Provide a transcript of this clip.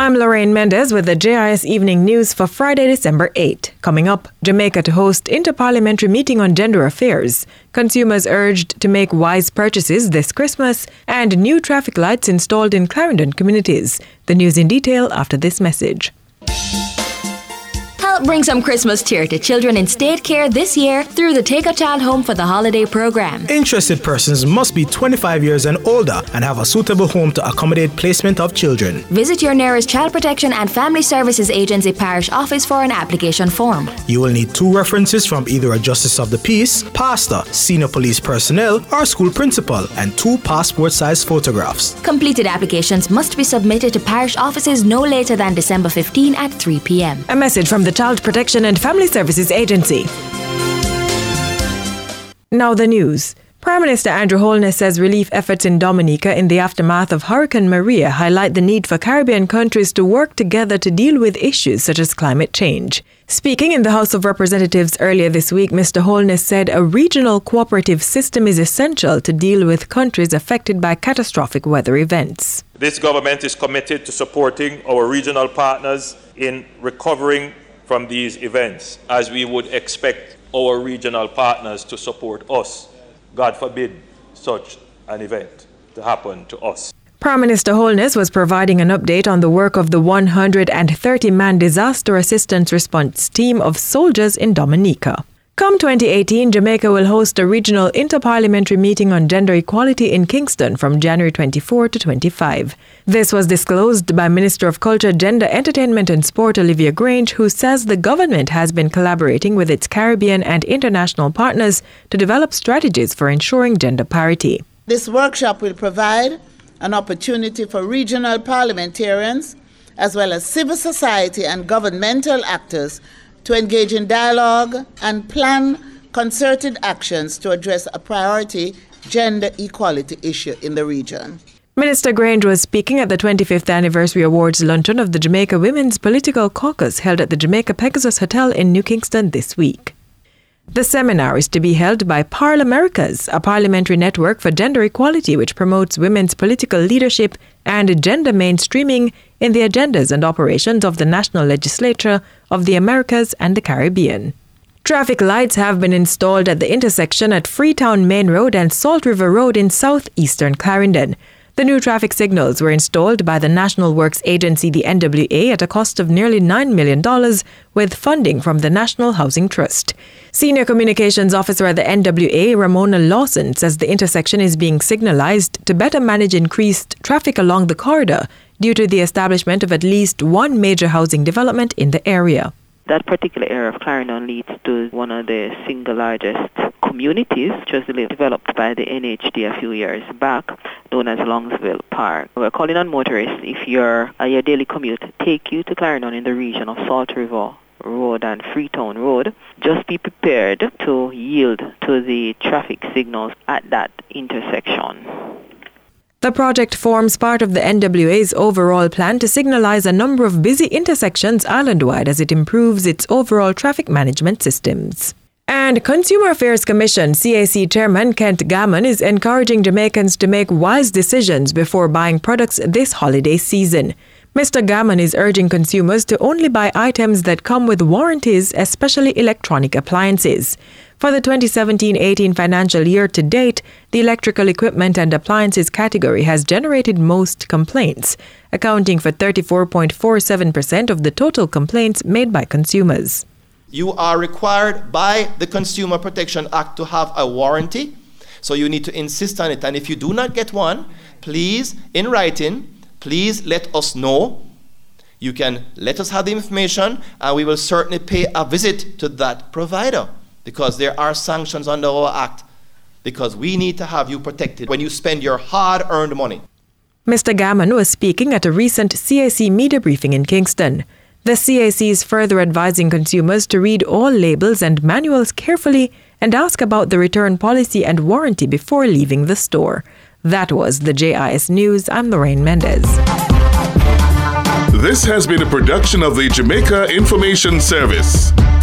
I'm Lorraine Mendez with the JIS Evening News for Friday, December 8. Coming up, Jamaica to host Interparliamentary Meeting on Gender Affairs. Consumers urged to make wise purchases this Christmas, and new traffic lights installed in Clarendon communities. The news in detail after this message. Help bring some Christmas cheer to children in state care this year through the Take a Child Home for the Holiday program. Interested persons must be 25 years and older and have a suitable home to accommodate placement of children. Visit your nearest Child Protection and Family Services Agency parish office for an application form. You will need 2 references from either a Justice of the Peace, pastor, senior police personnel, or school principal, and 2 passport-sized photographs. Completed applications must be submitted to parish offices no later than December 15 at 3 p.m. A message from the Child Protection and Family Services Agency. Now the news. Prime Minister Andrew Holness says relief efforts in Dominica in the aftermath of Hurricane Maria highlight the need for Caribbean countries to work together to deal with issues such as climate change. Speaking in the House of Representatives earlier this week, Mr. Holness said a regional cooperative system is essential to deal with countries affected by catastrophic weather events. This government is committed to supporting our regional partners in recovering from these events, as we would expect our regional partners to support us. God forbid such an event to happen to us. Prime Minister Holness was providing an update on the work of the 130-man disaster assistance response team of soldiers in Dominica. Come 2018, Jamaica will host a regional interparliamentary meeting on gender equality in Kingston from January 24 to 25. This was disclosed by Minister of Culture, Gender, Entertainment and Sport Olivia Grange, who says the government has been collaborating with its Caribbean and international partners to develop strategies for ensuring gender parity. This workshop will provide an opportunity for regional parliamentarians, as well as civil society and governmental actors, to engage in dialogue and plan concerted actions to address a priority gender equality issue in the region. Minister Grange was speaking at the 25th Anniversary Awards luncheon of the Jamaica Women's Political Caucus held at the Jamaica Pegasus Hotel in New Kingston this week. The seminar is to be held by Parlaméricas, a parliamentary network for gender equality which promotes women's political leadership and gender mainstreaming in the agendas and operations of the National Legislature of the Americas and the Caribbean. Traffic lights have been installed at the intersection at Freetown Main Road and Salt River Road in southeastern Clarendon. The new traffic signals were installed by the National Works Agency, the NWA, at a cost of nearly $9 million with funding from the National Housing Trust. Senior Communications Officer at the NWA, Ramona Lawson, says the intersection is being signalized to better manage increased traffic along the corridor due to the establishment of at least one major housing development in the area. That particular area of Clarendon leads to one of the single largest communities, which was developed by the NHD a few years back, known as Longsville Park. We're calling on motorists, if your daily commute take you to Clarendon in the region of Salt River Road and Freetown Road, just be prepared to yield to the traffic signals at that intersection. The project forms part of the NWA's overall plan to signalize a number of busy intersections island-wide as it improves its overall traffic management systems. And Consumer Affairs Commission CAC Chairman Kent Gammon is encouraging Jamaicans to make wise decisions before buying products this holiday season. Mr. Gammon is urging consumers to only buy items that come with warranties, especially electronic appliances. For the 2017-18 financial year to date, the electrical equipment and appliances category has generated most complaints, accounting for 34.47% of the total complaints made by consumers. You are required by the Consumer Protection Act to have a warranty, so you need to insist on it. And if you do not get one, please, in writing, please let us know. You can let us have the information, and we will certainly pay a visit to that provider, because there are sanctions under our act, because we need to have you protected when you spend your hard-earned money. Mr. Gammon was speaking at a recent CAC media briefing in Kingston. The CAC is further advising consumers to read all labels and manuals carefully and ask about the return policy and warranty before leaving the store. That was the JIS News. I'm Lorraine Mendez. This has been a production of the Jamaica Information Service.